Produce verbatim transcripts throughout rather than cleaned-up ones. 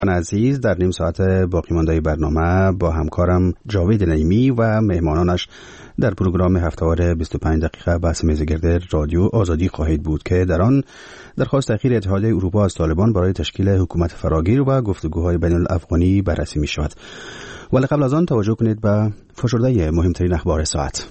عزیز در نیم ساعت باقی مانده برنامه با همکارم جاوید نعیمی و مهمانانش در پروگرام هفته‌وار بیست و پنج دقیقه بحث میزگرد رادیو آزادی خواهید بود که در آن درخواست تأخیر اتحادیه اروپا از طالبان برای تشکیل حکومت فراگیر و گفتگوهای بین الافغانی بررسی می شود. ولی قبل از آن توجه کنید به فشرده مهمترین اخبار ساعت.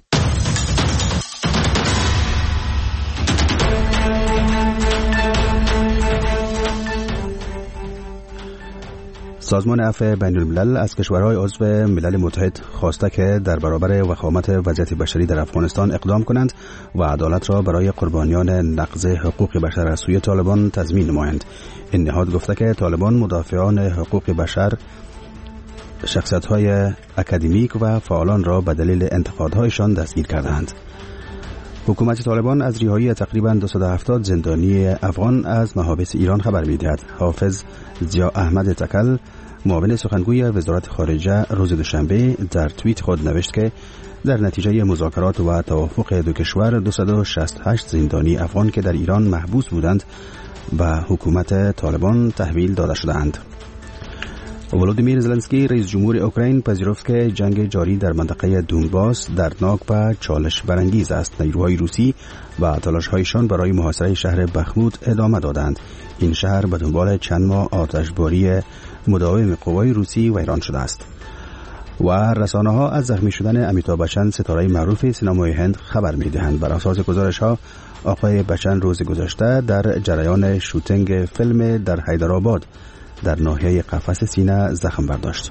سازمان عفو بین الملل از کشورهای عضو ملل متحد خواسته که در برابر وخامت وضعیت بشری در افغانستان اقدام کنند و عدالت را برای قربانیان نقض حقوق بشر از سوی طالبان تضمین نمایند. این نهاد گفته که طالبان مدافعان حقوق بشر، شخصیت‌های اکادمیک و فعالان را به دلیل انتقادهایشان دستگیر کردند. حکومت طالبان از رهایی تقریباً دویست و هفتاد زندانی افغان از محابس ایران خبر می‌دهد. حافظ ضیا احمد تکل، معاون سخنگوی وزارت خارجه، روز دوشنبه در توییت خود نوشت که در نتیجه مذاکرات و توافق دو کشور دویست و شصت و هشت زندانی افغان که در ایران محبوس بودند به حکومت طالبان تحویل داده شدند. ولودیمیر زلنسکی رئیس جمهور اوکراین پذیرفت که جنگ جاری در منطقه دونباس دردناک و چالش برانگیز است. نیروهای روسی و تلاش‌هایشان برای محاصره شهر بخموت ادامه دادند. این شهر به دنبال چند ماه آتشباری مداوم قوای روسی و ایران شده است. و رسانه‌ها از زخمی شدن امیتابh بچن، ستاره معروف سینمای هند، خبر می‌دهند. بر اساس گزارش‌ها آقای بچن روز گذشته در جریان شوتینگ فیلم در حیدرآباد در ناحیه قفس سینه زخم برداشت.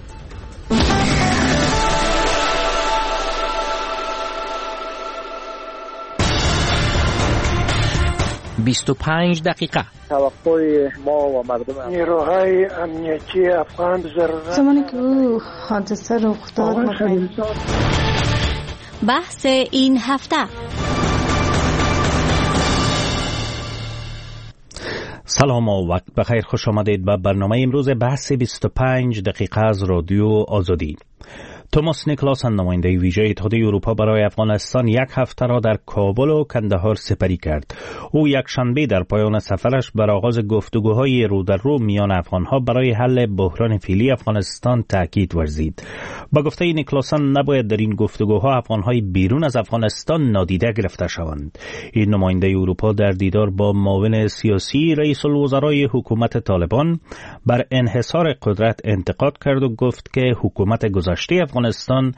بیست و پنج دقیقه. توقع ما و مردم نیروهای امنیتی افغان ضرورت زمانی که او حادثه رخ داد بحث این هفته. سلام و وقت بخیر، خوش آمدید به برنامه امروز بحث بیست و پنج دقیقه از رادیو آزادی. توماس نیکلاسن، نماینده ویژه اتحادیه اروپا برای افغانستان، یک هفته را در کابل و کندهار سپری کرد. او یک شنبه در پایان سفرش بر آغاز گفتگوهای رو در رو میان افغانها برای حل بحران فعلی افغانستان تاکید ورزید. با گفته نیکلاسن نباید در این گفتگوها افغانهای بیرون از افغانستان نادیده گرفته شوند. این نماینده اروپا در دیدار با معاون سیاسی رئیس الوزرای حکومت طالبان بر انحصار قدرت انتقاد کرد و گفت که حکومت گذشته افغانستان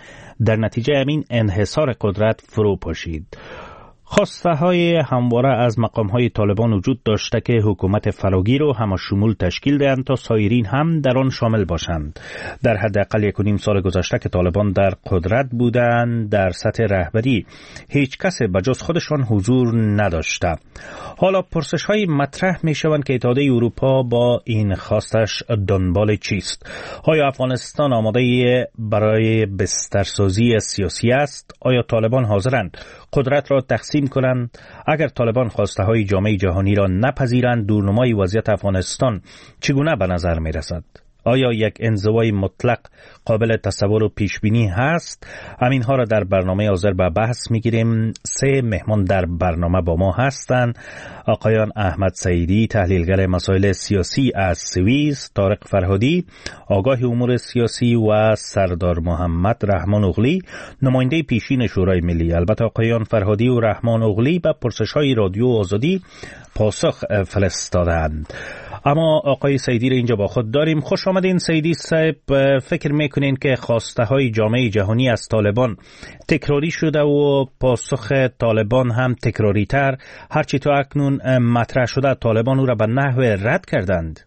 در نتیجه همین انحصار قدرت فرو پاشید. خواسته های همواره از مقام های طالبان وجود داشته که حکومت فراگیر و همشمول تشکیل دهند تا سایرین هم در آن شامل باشند. در حداقل یک و نیم سال گذشته که طالبان در قدرت بودند، در سطح رهبری هیچ کس بجز خودشان حضور نداشته. حالا پرسش های مطرح می شوند که اتحادیه اروپا با این خواستش دنبال چیست؟ آیا افغانستان آماده برای بسترسازی سیاسی است؟ آیا طالبان حاضرند قدرت را تقسیم کنند؟ اگر طالبان خواسته های جامعه جهانی را نپذیرند، دورنمای وضعیت افغانستان چگونه به نظر می رسد؟ آیا یک انزوای مطلق قابل تصور و پیش بینی هست؟ همین ها را در برنامه حاضر به بحث می گیریم. سه مهمان در برنامه با ما هستند: آقایان احمد سعیدی، تحلیلگر مسائل سیاسی از سوئیس، طارق فرهادی، آگاه امور سیاسی، و سردار محمد رحمان اغلی، نماینده پیشین شورای ملی. البته آقایان فرهادی و رحمان اغلی به پرسش‌های رادیو آزادی پاسخ فرستادند. اما آقای سعیدی را اینجا با خود داریم. خوش آمدین سعیدی صاحب. فکر میکنین که خواسته های جامعه جهانی از طالبان تکراری شده و پاسخ طالبان هم تکراری تر؟ هرچی تا اکنون مطرح شده طالبان او را به نحو رد کردند.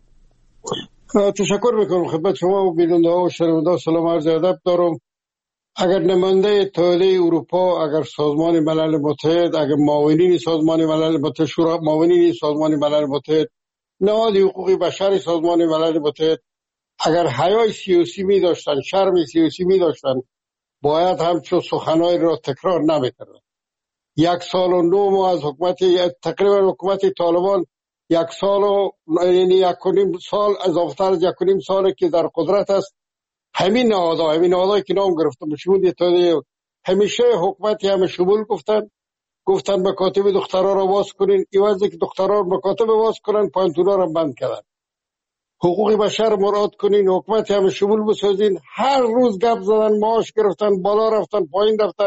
تشکر میکنم خدمت شما و بیننده ها و شنونده ها. سلام عرض ادب دارم. اگر نماینده اتحادیه اروپا، اگر سازمان ملل متحد، اگر معاونین سازمان ملل متحد، شورا معاونین سازمان ملل متحد، نهاد حقوق بشر سازمان ملل متحد اگر حیای سیاسی می داشتن، شرم سیاسی می داشتن، باید همچون سخنهای را تکرار نمی کردن. یک سال و نو ماه از حکومت، تقریبا حکومت طالبان یک سال و یعنی یک و نیم سال اضافه از یک و نیم سال که در قدرت است، همین نهادها همین نهادهایی که نام گرفتم شمول اتحادیه همیشه حکومتی همه شمول گفتن گفتن مکاتب دخترها را باز کنین. ایوازی که دخترها مکاتب باز کنن، پانتونا را بند کردن. حقوق بشر مراد کنین، حکومت هم شمول بسازین. هر روز گپ زدن، معاش گرفتن، بالا رفتن، پایین رفتن.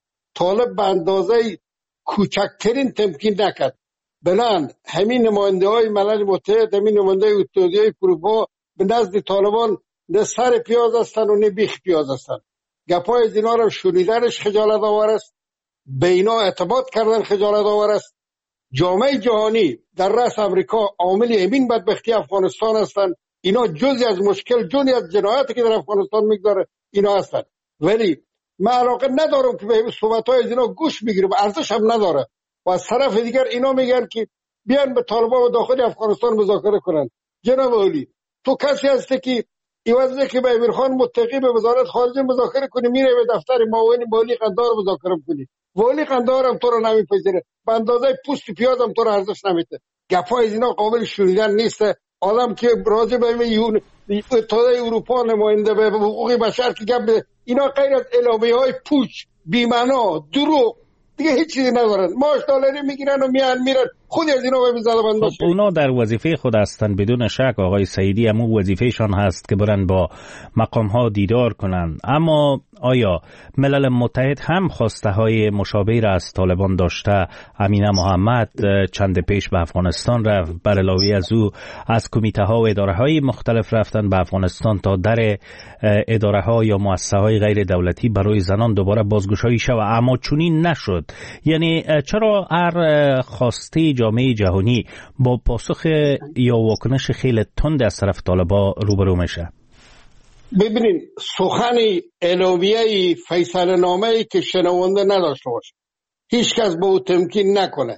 طالب به اندازه کوچکترین تمکین نکرد. بلند همین نماینده های ملل متحد، همین نماینده اتحادیه اروپا به نزد طالبان نه سر پیاز هستن و نه بیخ پیاز هستن. گپای از اینا رو شنیدنش خجالت آور است، به اینا اعتماد کردن خجالت آور است. جامعه جهانی در رأس امریکا عامل همین بدبختی افغانستان هستند. اینا جزئی از مشکل، جزئی از جنایاتی که در افغانستان میگذاره اینا هستند. ولی من علاقه ندارم که به صحبت‌های از اینا گوش بگیرم، ارزش هم نداره. و از طرف دیگر اینا میگن که بیان به طالبان و داخل افغانستان مذاکره کنن. جناب علی، تو کسی هستی که ایوازه که به امیرخان متقی به وزارت خارجه مذاکره کنی، میره به دفتر معاون مالی قندهار مذاکره کنی. ولی قندهار هم تو رو نمیپذیره، به اندازه پوست پیاز هم تو رو ارزش نمیده. گپای از اینا قابل شنیدن نیست. آدم که راجع به یون اتحادیه اروپا نماینده به حقوق بشر که گپ اینا غیر از اعلامیه‌های پوچ، بی‌معنا، دروغ، دیگه هیچ چیزی ندارن. ماش دلاری میگیرن و میان میرن. خود از اینا به زده بند باشه. اونا در وظیفه خود هستن بدون شک. آقای سعیدی هم وظیفهشان هست که برن با مقام ها دیدار کنن. اما آیا ملل متحد هم خواسته های مشابهی را از طالبان داشته؟ امینه محمد چند پیش به افغانستان رفت، بر علاوه از او از کمیته ها و اداره های مختلف رفتن به افغانستان تا در اداره ها یا مؤسسه های غیر دولتی برای زنان دوباره بازگشایی شود، اما چنین نشد. یعنی چرا هر خواسته جامعه جهانی با پاسخ یا واکنش خیلی تند از طرف طالبان روبرو میشه؟ ببینین، سخن اعلامیه فیصله نامه‌ای که شنونده نداشته باشه، هیچ کس به او تمکین نکنه،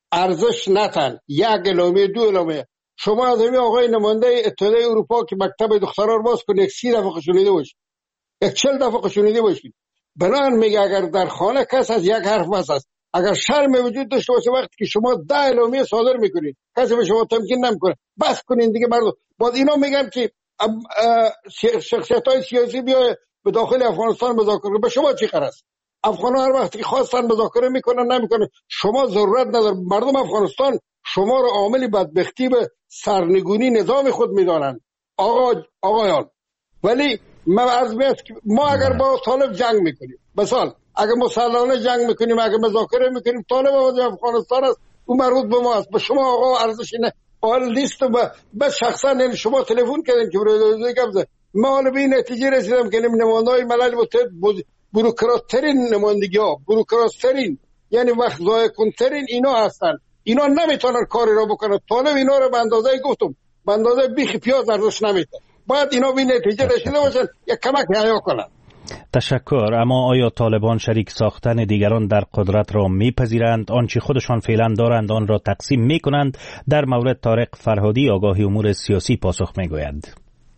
ارزش نتن، یک اعلامیه دو اعلامیه. شما از همین آقای نماینده اتحادیه اروپا که مکتب دخترها رو باز کنید، یک سی دفعه شنیده باشید، یک چل دفعه شنیده باشید. بنان میگه اگر در خانه کس از یک حرف بس است، اگر شرم وجود داشته باشه وقتی که شما ده اعلامیه صادر میکنید کسی به شما تمکین نمیکنه، بس کنین دیگه مردم. باز اینا میگن که شخصیت‌های سیاسی بیای به داخل افغانستان مذاکره. به شما چی قرار است؟ افغان‌ها هر وقتی که خواستن مذاکره میکنن نمیکنه. شما ضرورت نداره. مردم افغانستان شما رو عامل بدبختی به سرنگونی نظام خود میدانند. آقا آقایان، ولی ما از ما اگر با طالب جنگ میکنیم، مثلا اگر مسلحانه جنگ میکنیم، اگر مذاکره میکنیم، طالب آباد افغانستان است، اون مربوط به ما است. به شما آقا ارزش نه حال نیست. به شخصا یعنی شما تلفن کردین که برای گفت ما حالا به این نتیجه رسیدم که نماینده‌های ملل متحد بوروکرات‌ترین نمایندگی‌ها، بوروکرات‌ترین یعنی وقت ضایع کن‌ترین اینا هستن. اینا نمیتونن کاری را بکنن. طالب اینا رو به اندازه گفتم به اندازه بیخ پیاز ارزش نمیده. باید اینا به نتیجه رسیده باشن یک کمک حیا کنن. تشکر. اما آیا طالبان شریک ساختن دیگران در قدرت را میپذیرند؟ آنچه خودشان فعلا دارند آن را تقسیم میکنند؟ در مورد طارق فرهادی آگاهی امور سیاسی پاسخ میگویند.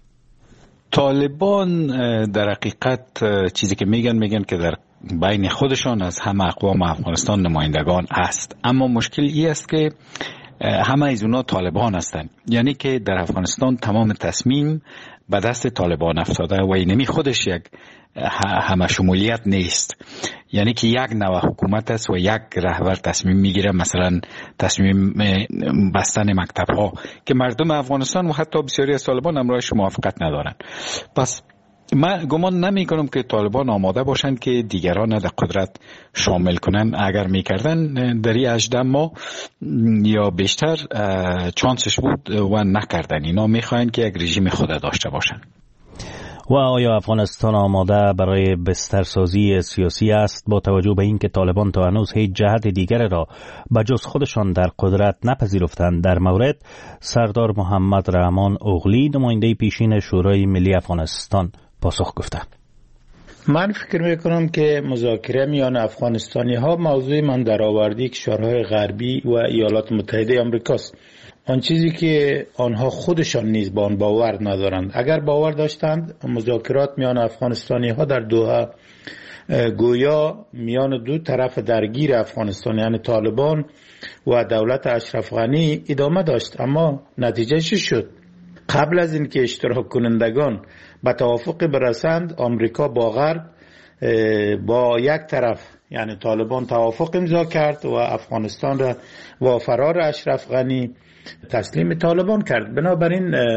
طالبان در حقیقت چیزی که میگن میگن که در بین خودشان از همه اقوام افغانستان نمایندگان است، اما مشکل ای است که همه از اونا طالبان هستند. یعنی که در افغانستان تمام تصمیم به دست طالبان افتاده و اینمی خودش یک همه شمولیت نیست. یعنی که یک نوع حکومت است و یک رهبر تصمیم میگیره، مثلا تصمیم بستن مکتب ها که مردم افغانستان و حتی بسیاری از طالبان امرایش موافقت ندارن. پس من گمان نمی کنم که طالبان آماده باشند که دیگران در قدرت شامل کنن. اگر میکردن در این هجده ماه یا بیشتر چانسش بود و نکردن. اینا میخواین که یک رژیم خود داشته باشن. و آیا افغانستان آماده برای بسترسازی سیاسی است با توجه به اینکه طالبان تا هنوز هیچ جهت دیگر را به جز خودشان در قدرت نپذیرفتند؟ در مورد سردار محمد رحمان اوغلی نماینده پیشین شورای ملی افغانستان پاسخ گفته. من فکر میکنم که مذاکره میان افغانستانی ها موضوع من درآوردی کشورهای غربی و ایالات متحده آمریکاست. آن چیزی که آنها خودشان نیز با آن باور ندارند. اگر باور داشتند مذاکرات میان افغانستانی ها در دوحه گویا میان دو طرف درگیر افغانستان یعنی طالبان و دولت اشرف غنی ادامه داشت. اما نتیجه چی شد؟ قبل از اینکه اشتراک کنندگان به توافق برسند، آمریکا با غرب با یک طرف یعنی طالبان توافق امضا کرد و افغانستان را و فرار اشرف غنی تسلیم طالبان کرد. بنابراین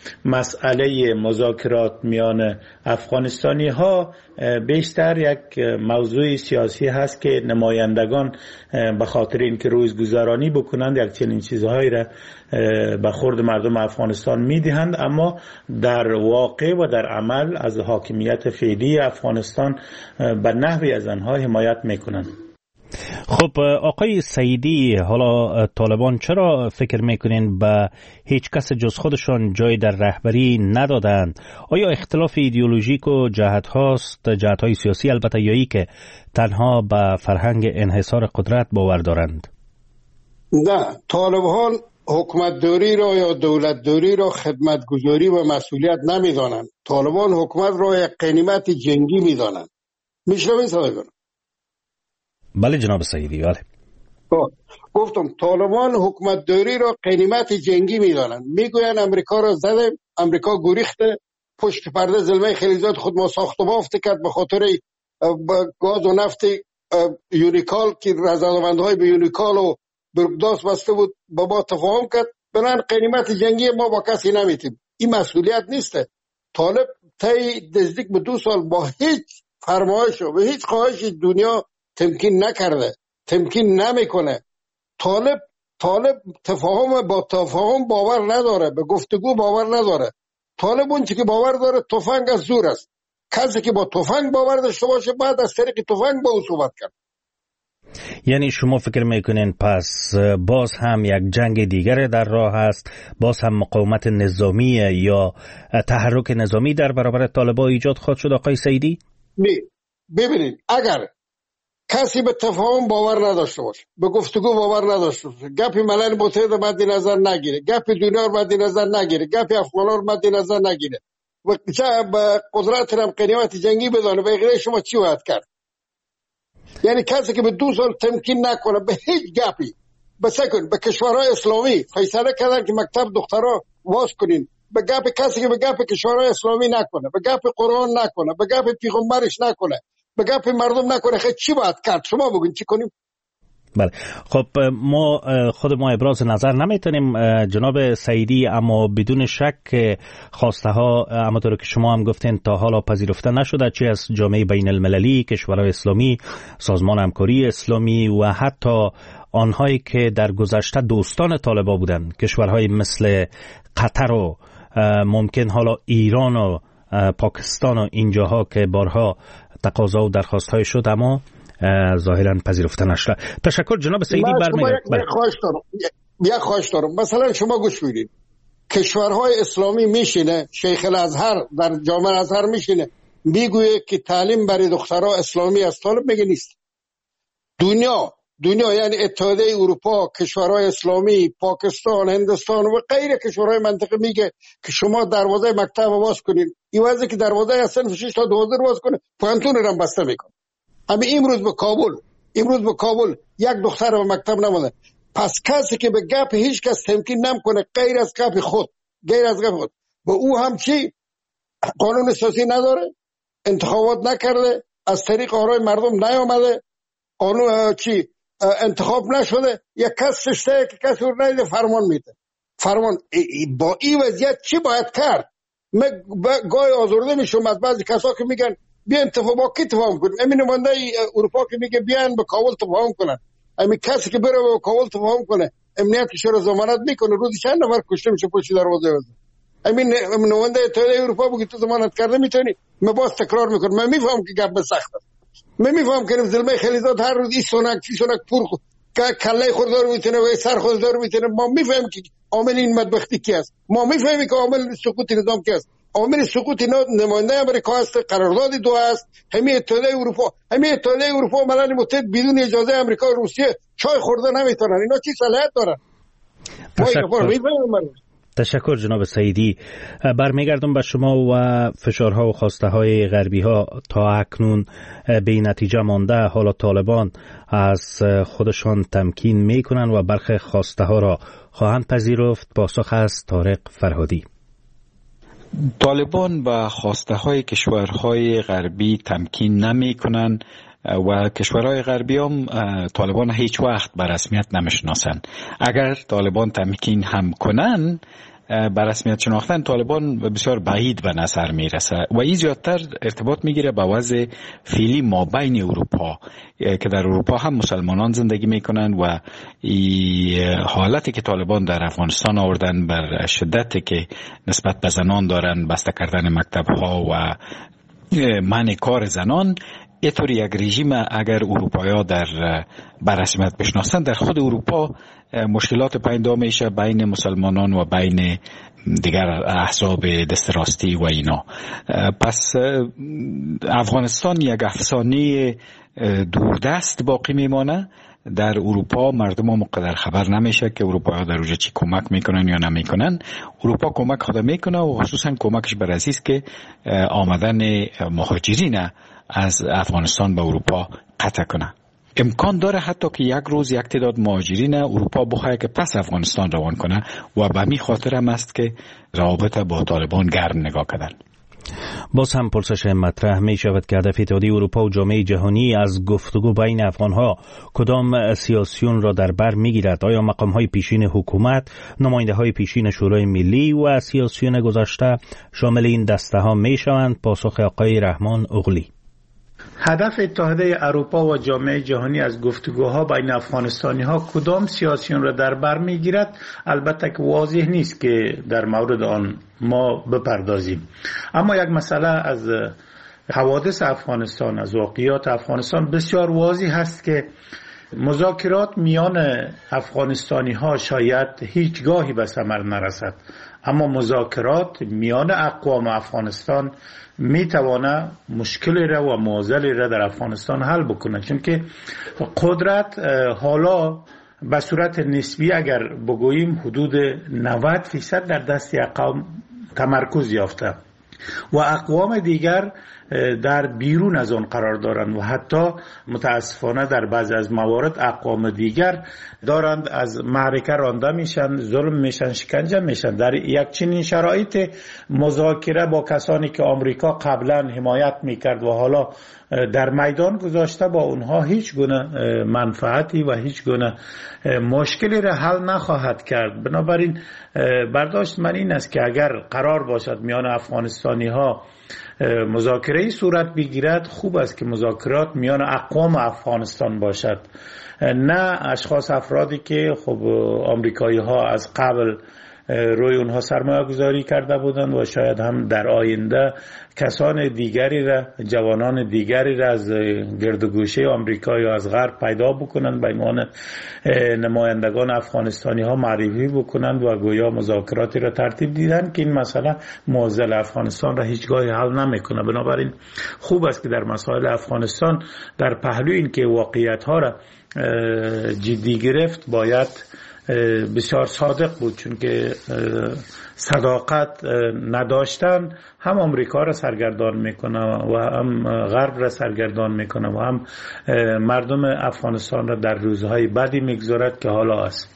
مسئله مذاکرات میان افغانستانی ها بیشتر یک موضوع سیاسی هست که نمایندگان به خاطر اینکه روزگذرانی بکنند یک چنین چیزهایی را به خورد مردم افغانستان میدهند، اما در واقع و در عمل از حاکمیت فعلی افغانستان به نحوی از آنها حمایت میکنند. خب آقای سعیدی، حالا طالبان چرا فکر میکنین به هیچ کس جز خودشان جای در رهبری ندادند؟ آیا اختلاف ایدئولوژیک و جهت هاست، جهت های سیاسی البته، یا ای که تنها به فرهنگ انحصار قدرت باور دارند؟ نه، طالبان حکومتداری را یا دولتداری را خدمتگزاری و مسئولیت نمیدانند. طالبان حکومت را یک غنیمت جنگی میدانند. میشنوین صدای من؟ بله جناب سعیدی. بله گفتم طالبان حکومتداری را غنیمت جنگی میدانند. میگویند امریکا را زدیم، امریکا گریخته، پشت پرده زلمه خیلی زیاد خود ما ساخت و بافت کرد به خاطر گاز و نفت یونیکال که رضامندهای به یونیکال و برگداس بسته بود با ما تفاهم کرد. بنان غنیمت جنگی ما با کسی نمیتیم. این مسئولیت نیسته. طالب طی نزدیک به دو سال با هیچ فرمایش و به هیچ خواهش دنیا تمکین نکرده، تمکین نمیکنه. طالب طالب تفاهم با تفاهم باور نداره، به گفتگو باور نداره. طالب اون چی که باور داره تفنگ از زور است. کسی که با تفنگ باور داشته باشه بعد از طریق تفنگ با او صحبت کرد. یعنی شما فکر میکنین پس باز هم یک جنگ دیگر در راه است، باز هم مقاومت نظامی یا تحرک نظامی در برابر طالبان ایجاد خواهد شد آقای سعیدی؟ نه، ببینید اگر کسی به تفاهم باور نداشته باشه، به گفتگو باور نداشته باشه، گپ ملل متحد مد نظر نگیره، گپ دنیا رو مد نظر نگیره، گپ افغانان رو مد نظر نگیره و به قدرت هم قنیمت جنگی بدانه، به غیر شما چی باید کرد؟ یعنی کسی که به دو سال تمکین نکنه به هیچ گپی، بس کن به کشورهای اسلامی فیصله کردن که مکتب دخترها واس کنین، به گپ کسی که به گپ کشورهای اسلامی نکنه، به گپ قرآن نکنه، به گپ پیغمبرش نکنه، به گپ مردم نکنه، خیلی چی باید کرد؟ شما بگین چی کنیم؟ بله خب ما خود ما ابراز نظر نمیتونیم جناب سعیدی، اما بدون شک خواسته ها همونطور که شما هم گفتین تا حالا پذیرفته نشده، چه از جامعه بین المللی، کشورهای اسلامی، سازمان همکاری اسلامی و حتی آنهایی که در گذشته دوستان طالبان بودند، کشورهای مثل قطر و ممکن حالا ایران و پاکستان و اینجاها که بارها تقاضا و درخواست های شد اما ظاهرا پذیرفته نشده. تشکر جناب سعیدی. برمیگردم یک خواهش دارم یک خواهش دارم مثلا شما گوش بدید، کشورهای اسلامی میشینه، شیخ الازهر در جامعه الازهر میشینه میگویه که تعلیم برای دخترها اسلامی است، طالب میگه نیست. دنیا دنیا یعنی اتحادیه اروپا، کشورهای اسلامی، پاکستان، هندوستان و غیر کشورهای منطقه میگه که شما دروازه مکتب باز کنین، این وضعی که دروازه از صنف شش تا دوازده باز کنه پانتون رو بسته میکنه. همین امروز به کابل امروز به کابل یک دختر به مکتب نمونه. پس کسی که به گپ هیچ کس تمکین نمیکنه غیر از گپ خود غیر از گپ خود به او هم چی قانون اساسی نداره، انتخابات نکرده، از طریق آرای مردم نیامده، قانون چی انتخاب نشده، یک کس سشته که کسی رو نیده فرمان میده. فرمان با این وضعیت چی باید کرد؟ من گاهی آزرده میشم از بعضی کسا که میگن بیان تفاهم با کی تفاهم کنیم. امین نماینده اروپا که میگه بیان به کابل تفاهم کنن، امین کسی که بره به کابل تفاهم کنه امنیتش رو ضمانت میکنه روزی چند نفر کشته میشه پشت دروازه وزن. امین نماینده اتحادیه اروپا بگه تو ضمانت کرده میتونی. من باز تکرار میکنم، من میفهم که گپ سخت است، من میفهم که زلمه خیلی زاد هر روز این سونک چی سونک پور کله خوردار میتونه و سر خوردار میتونه. ما میفهمیم که عامل این بدبختی کی است، ما میفهمیم که عامل سقوط نظام کی است. عامل سقوط نماینده امریکا است، قرارداد دو است، همین اتحادیه اروپا، همین اتحادیه اروپا و ملل متحد بدون اجازه امریکا و روسیه چای خورده نمیتونن. اینا چی صلاحیت دارن؟ تشکر جناب سعیدی. برمیگردم به شما و فشارها و خواسته های غربی ها تا اکنون به نتیجه مانده. حالا طالبان از خودشان تمکین میکنن و برخی خواسته ها را خواهند پذیرفت. پاسخ از طارق فرهادی. طالبان با خواسته های کشورهای غربی تمکین نمی کنن و کشورهای غربی هم طالبان هیچ وقت به رسمیت نمیشناسن. اگر طالبان تمکین هم کنن به رسمیت شناختن طالبان بسیار بعید به نظر میرسه و این زیادتر ارتباط میگیره با وضع فعلی ما بین اروپا که در اروپا هم مسلمانان زندگی میکنن و این حالتی که طالبان در افغانستان آوردن بر شدتی که نسبت به زنان دارن، بسته کردن مکتب ها و منع کار زنان، اینطور یک رژیم اگر اروپایا در بررسمیت بشناسن در خود اروپا مشکلات پیدا میشه بین مسلمانان و بین دیگر احزاب دست راستی و اینا. پس افغانستان یک افسانه دوردست باقی میمانه. در اروپا مردم هم مقدر خبر نمیشه که اروپایا در اونجا چی کمک میکنن یا نمیکنن. اروپا کمک خود میکنه و خصوصا کمکش بر اساس که آمدن مهاجرین از افغانستان به اروپا قطع کنه. امکان داره حتی که یک روز یک تعداد مهاجرین اروپا بخواه که پس افغانستان روان کنه و به می خاطر هم است که روابط با طالبان گرم نگاه کردن. باز هم پرسش مطرح می شود که هدف اتحادیه اروپا و جامعه جهانی از گفتگو بین افغانها کدام سیاسیون را در بر می گیرد؟ آیا مقام های پیشین حکومت، نماینده های پیشین شورای ملی و سیاسیون گذشته شامل این دسته ها می شوند؟ پاسخ آقای رحمان اغلی: هدف اتحادیه اروپا و جامعه جهانی از گفتگوها بین افغانستانی ها کدام سیاسیون را در بر میگیرد البته که واضح نیست که در مورد آن ما بپردازیم. اما یک مسئله از حوادث افغانستان، از واقعیات افغانستان بسیار واضح هست که مذاکرات میان افغانستانی ها شاید هیچگاهی به ثمر نرسد، اما مذاکرات میان اقوام افغانستان میتوانه مشکلی را و معضلی را در افغانستان حل بکنه، چون که قدرت حالا به صورت نسبی اگر بگوییم حدود نود فیصد در دست اقوام تمرکز یافته و اقوام دیگر در بیرون از آن قرار دارند و حتی متاسفانه در بعضی از موارد اقوام دیگر دارند از معرکه رانده میشن، ظلم میشن، شکنجه میشن. در یک چنین شرایط مذاکره با کسانی که آمریکا قبلا حمایت میکرد و حالا در میدان گذاشته با اونها هیچ گونه منفعتی و هیچ گونه مشکلی را حل نخواهد کرد. بنابراین برداشت من این است که اگر قرار باشد میان افغانستانی ها مذاکره صورت بگیرد، خوب است که مذاکرات میان اقوام افغانستان باشد، نه اشخاص افرادی که خب آمریکایی ها از قبل روی اونها سرمایه گذاری کرده بودند و شاید هم در آینده کسان دیگری را، جوانان دیگری را از گردگوشه آمریکا یا از غرب پیدا بکنند به عنوان نمایندگان افغانستانی ها معرفی بکنند و گویا مذاکراتی را ترتیب دیدن که این مسئله معضل افغانستان را هیچگاهی حل نمیکنه. بنابراین خوب است که در مسائل افغانستان در پهلوی این که واقعیت ها را جدی گرفت باید بسیار صادق بود، چون که صداقت نداشتن هم آمریکا را سرگردان میکنه و هم غرب را سرگردان میکنه و هم مردم افغانستان را در روزهای بدی میگذارد که حالا است.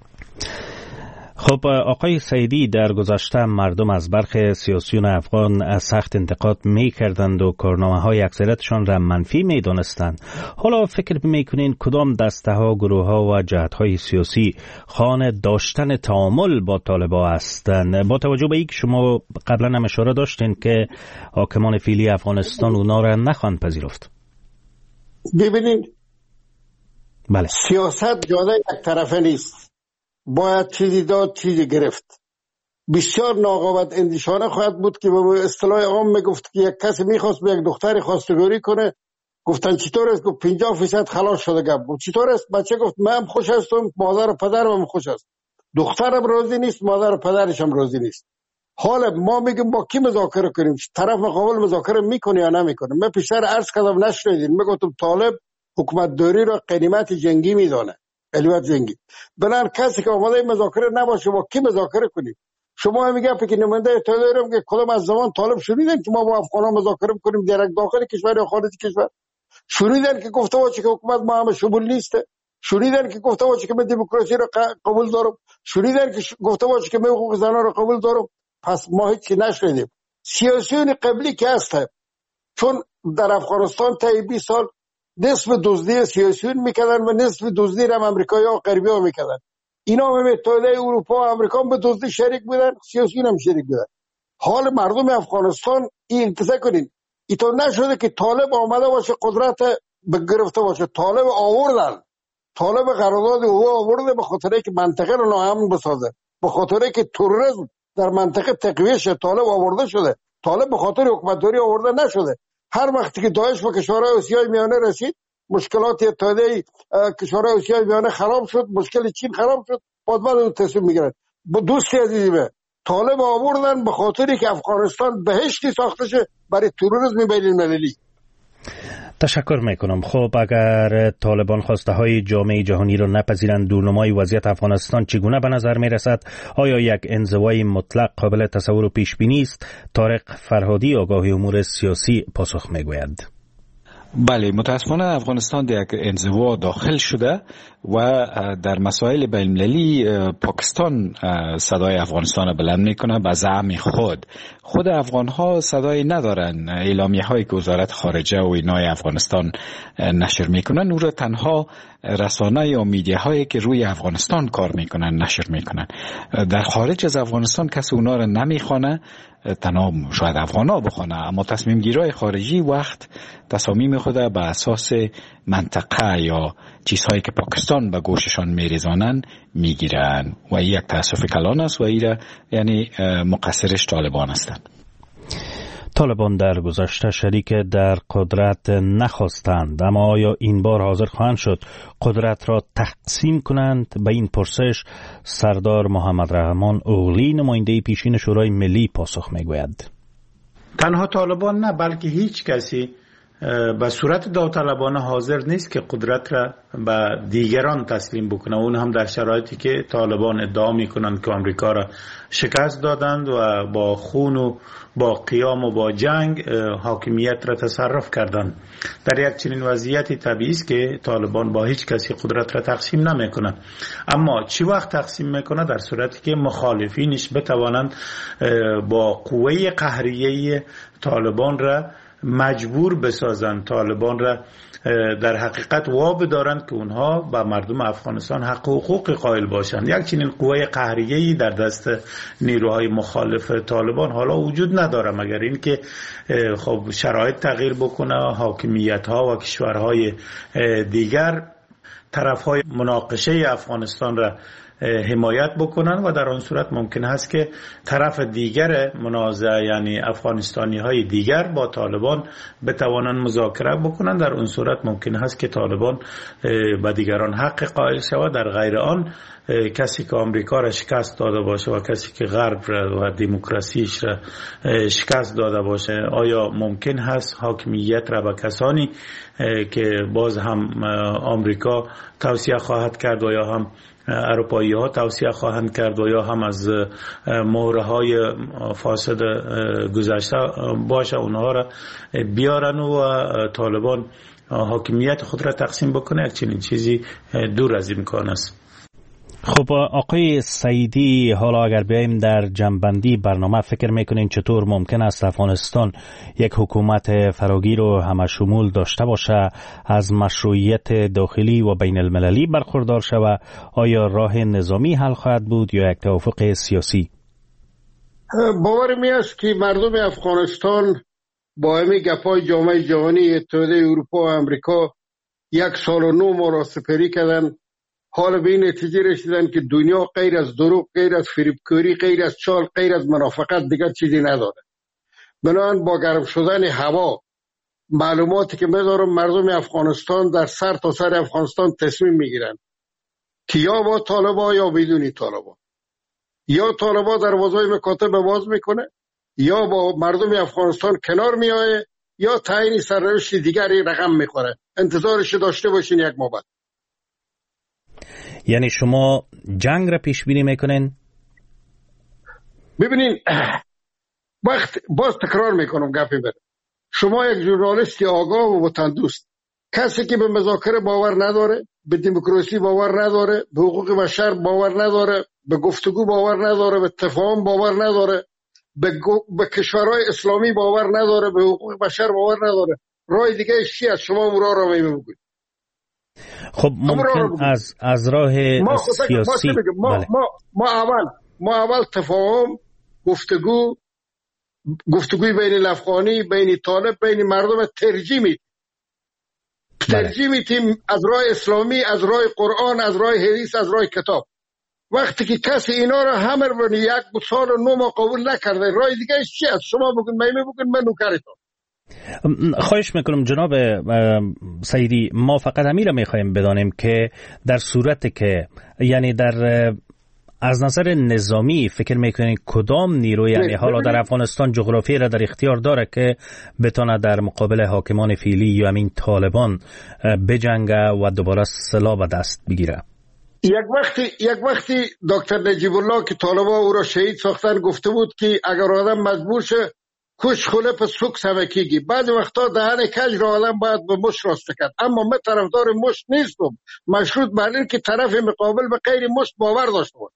خب آقای سعیدی، در گذشته مردم از برخی سیاسیون افغان سخت انتقاد می کردند و کارنامه های اکثریتشان را منفی می دانستند. حالا فکر می کنین کدام دسته ها، گروه ها و جهت های سیاسی خانه داشتن تعامل با طالبان هستند، با توجه به اینکه شما قبلا هم اشاره داشتین که حاکمان فعلی افغانستان اونا را نخواهند پذیرفت؟ ببینید بله، سیاست جاده یک طرفه نیست، باید چیزی داد چیزی گرفت. بسیار ناقابت اندیشانه خواهد بود که به اصطلاح عام میگفت که یک کسی میخواست به یک دختری خواستگاری کنه، گفتن چطور است؟ گفت پنجاه فیصد خلاص شده گپ. چطور است؟ بچه گفت من خوش هستم، مادر و پدرم هم خوش است. دخترم راضی نیست، مادر و پدرش هم راضی نیست. حالا ما میگیم با کی مذاکره کنیم؟ طرف مقابل مذاکره میکنه یا نمیکنه؟ من پیشتر عرض کردم نشنیدین، میگفتم طالب حکومت داری را قنیمت جنگی میدانه، قنیمت جنگی. بنابراین کسی که آماده مذاکره نباشه با کی مذاکره کنیم؟ شما هم میگه که نماینده اتحادیه که کدام از زمان طالب شنیدن که ما با افغانان مذاکره کنیم در داخل کشور یا خارج کشور؟ شنیدن که گفته باشه که حکومت ما هم شمول نیسته؟ شنیدن که گفته باشه که من دموکراسی را قبول دارم؟ شنیدن که گفته باشه که من حقوق زنان را قبول دارم؟ پس ما هیچ چیز نشنیدیم. سیاسیون قبلی که هستند، چون در افغانستان تا بیست سال نصف دزدی سیاسیون میکردن و نصف دزدی هم امریکایی ها و غربی ها میکردن. اینا هم اتحادیه اروپا و امریکا به دزدی شریک بودن، سیاسیون هم شریک بودن. حال مردم افغانستان این انتظار کنین ایتون نشده که طالب آمده باشه قدرت بگرفته باشه. طالب آوردن، طالب قرارداد او آورده به خاطر که منطقه رو ناامن بسازه، به خاطر که تروریسم در منطقه تقویه شه. طالب آورده شده، طالب به خاطر حکومتداری آورده نشده. هر وقتی که داعش و کشورهای آسیای میانه رسید، مشکلات اتحادیه کشورهای آسیای میانه خراب شد، مشکل چین خراب شد، بعد بعد تصمیم میگیرن. با دوستی عزیزی طالب آوردن به خاطری که افغانستان بهشتی ساخته شه برای تروریسم بین المللی. تشکر میکنم. خب اگر طالبان خواسته های جامعه جهانی را نپذیرند، دورنمای وضعیت افغانستان چگونه به نظر می رسد؟ آیا یک انزوای مطلق قابل تصور و پیش بینی است؟ طارق فرهادی آگاه امور سیاسی پاسخ می گوید. بله، متاسفانه افغانستان در یک انزوا داخل شده و در مسائل بین المللی پاکستان صدای افغانستان را بلند میکنه به زعم خود. خود افغان ها صدای ندارن. اعلامیه هایی که وزارت خارجه و اینای افغانستان نشر میکنن او را تنها رسانه یا میدیه هایی که روی افغانستان کار میکنن نشر میکنن. در خارج از افغانستان کسی اونا را نمیخوانه، تنها شاید افغان ها بخوانه، اما تصمیم گیرای خارجی وقت تصامیم خود به اساس منطقه یا چیزهایی که پاکستان به گوششان میریزانن میگیرن و این یک تاسف کلان است و این یعنی مقصرش طالبان هستند. طالبان در گذشته شریک در قدرت نخواستند، اما آیا این بار حاضر خواهند شد قدرت را تقسیم کنند؟ به این پرسش سردار محمد رحمان اوغلی نماینده پیشین شورای ملی پاسخ میگوید. تنها طالبان نه، بلکه هیچ کسی به صورت داوطلبانه حاضر نیست که قدرت را به دیگران تسلیم بکنه، اون هم در شرایطی که طالبان ادعا میکنند که آمریکا را شکست دادند و با خون و با قیام و با جنگ حاکمیت را تصرف کردند. در یک چنین وضعیتی طبیعی است که طالبان با هیچ کسی قدرت را تقسیم نمیکنه. اما چی وقت تقسیم میکنه؟ در صورتی که مخالفینش بتوانند با قوه قهریه طالبان را مجبور بسازن، طالبان را در حقیقت واب دارند که اونها به مردم افغانستان حق و حقوق قائل باشند. یک چنین قوه قهریه‌ای در دست نیروهای مخالف طالبان حالا وجود نداره، مگر اینکه خب شرایط تغییر بکنه، حاکمیت‌ها و کشورهای دیگر طرف‌های مناقشه افغانستان را حمایت بکنن و در آن صورت ممکن است که طرف دیگر منازعه یعنی افغانستانی های دیگر با طالبان بتوانند مذاکره بکنن. در آن صورت ممکن است که طالبان به دیگران حق قائل شود. در غیر آن کسی که آمریکا را شکست داده باشه و کسی که غرب را و دموکراسیش را شکست داده باشه، آیا ممکن هست حاکمیت را به کسانی که باز هم آمریکا توصیه خواهد کرد و یا هم اروپایی ها توصیه خواهند کرد و یا هم از مهره های فاسد گذشته باشه اونها را بیارن و طالبان حاکمیت خود را تقسیم بکنه؟ یک چنین چیزی دور از امکان است. خب آقای سعیدی، حالا اگر بیاییم در جنبندی برنامه، فکر میکنین چطور ممکن است افغانستان یک حکومت فراگیر و همشمول داشته باشه، از مشروعیت داخلی و بین المللی برخوردار شود؟ آیا راه نظامی حل خواهد بود یا یک توافق سیاسی؟ باور می است که مردم افغانستان با همین گپای جامعه جهانی، اتحادیه اروپا و امریکا یک سال و نو ما را سپری کردن. حالا به این نتیجه رسیدن که دنیا غیر از دروغ، غیر از فریبکاری، غیر از چال، غیر از منافقت دیگر چیزی نداره. بنابراین با گرم شدن هوا، معلوماتی که می‌دارم، مردم افغانستان در سر تا سر افغانستان تصمیم میگیرن که یا با طالبان یا بدون طالبان. یا طالبان دروازهای مکاتب باز میکنه، یا با مردم افغانستان کنار میایه، یا تعیین سرنوشت دیگری رقم میخوره. انتظارش داشته باشین یک ماه. یعنی شما جنگ را پیش بینی میکنین؟ ببینین، وقت باز تکرار میکنم گپی بره. شما یک ژورنالیستی آگاه و وطن دوست، کسی که به مذاکره باور نداره، به دموکراسی باور نداره، به حقوق بشر باور نداره، به گفتگو باور نداره، به تفاهم باور نداره، به, به کشورهای اسلامی باور نداره، به حقوق بشر باور نداره، راه دیگه چی از شما مرا را میگوید؟ خب ممکن از از راه ما سیاسی ما, بله. ما, ما اول ما اول تفاهم گفتگو گفتگوی بین افغانی بین طالب بین مردم ترجیح می ترجیح میتیم از راه اسلامی، از راه قرآن، از راه حدیث، از راه کتاب. وقتی که کسی اینا را همه رو یک سال و نو ما قبول نکرده، راه دیگه چی است؟ شما بگن میمه بگن من نوکرتون. خواهش میکنم جناب سیدی، ما فقط همین را میخوایم بدانیم که در صورت که یعنی در از نظر نظامی فکر میکنید کدام نیرو یعنی حالا در افغانستان جغرافی را در اختیار داره که بتونه در مقابل حاکمان فعلی یا همین طالبان بجنگه و دوباره سلاح به دست بگیره؟ یک وقتی یک وقتی دکتر نجیب الله که طالبان او را شهید ساختن گفته بود که اگر آدم مجبور شه کش خله پس سوک سمکیگی. بعض وقتا دهن کج را آدم باید به مش راسته کرد، اما من طرفدار مش نیستم، مشروط بر این که طرف مقابل به غیر مش باور داشته باشه.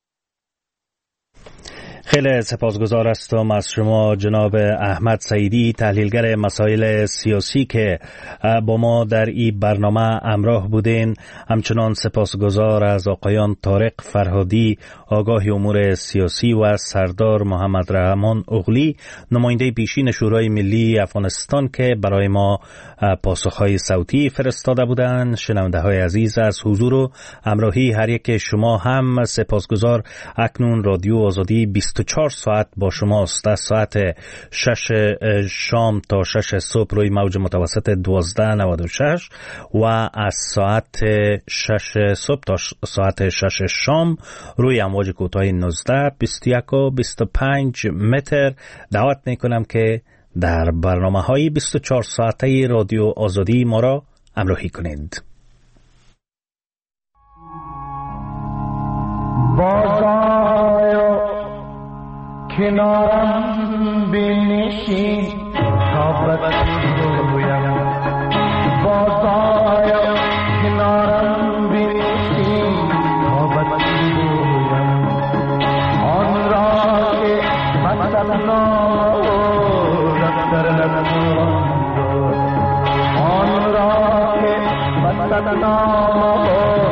خیلی سپاسگزار هستم از شما جناب احمد سیدی، تحلیلگر مسائل سیاسی که با ما در این برنامه همراه بودین. همچنان سپاسگزار از آقایان طارق فرهادی، آگاه امور سیاسی و سردار محمد رحمان اغلی، نماینده پیشین شورای ملی افغانستان که برای ما پاسخهای صوتی فرستاده بودند. شنونده های عزیز از حضور و همراهی هر یک شما هم سپاسگزار. اکنون رادیو آزادی بیست و چهار ساعت با شماست، از ساعت شش شام تا شش صبح روی موج متوسط دوازده نود و شش و از ساعت شش صبح تا ساعت شش شام روی امواج کوتاه نوزده، بیست و یک و بیست و پنج متر. دعوت میکنم که در برنامه های بیست و چهار ساعته رادیو آزادی ما را همراهی کنید. بازآیا کنارم بنشین تا بگویم، بازآیا کنارم بنشین تا بگویم آن را که مثلا دفتر نبود، آن را که مثلا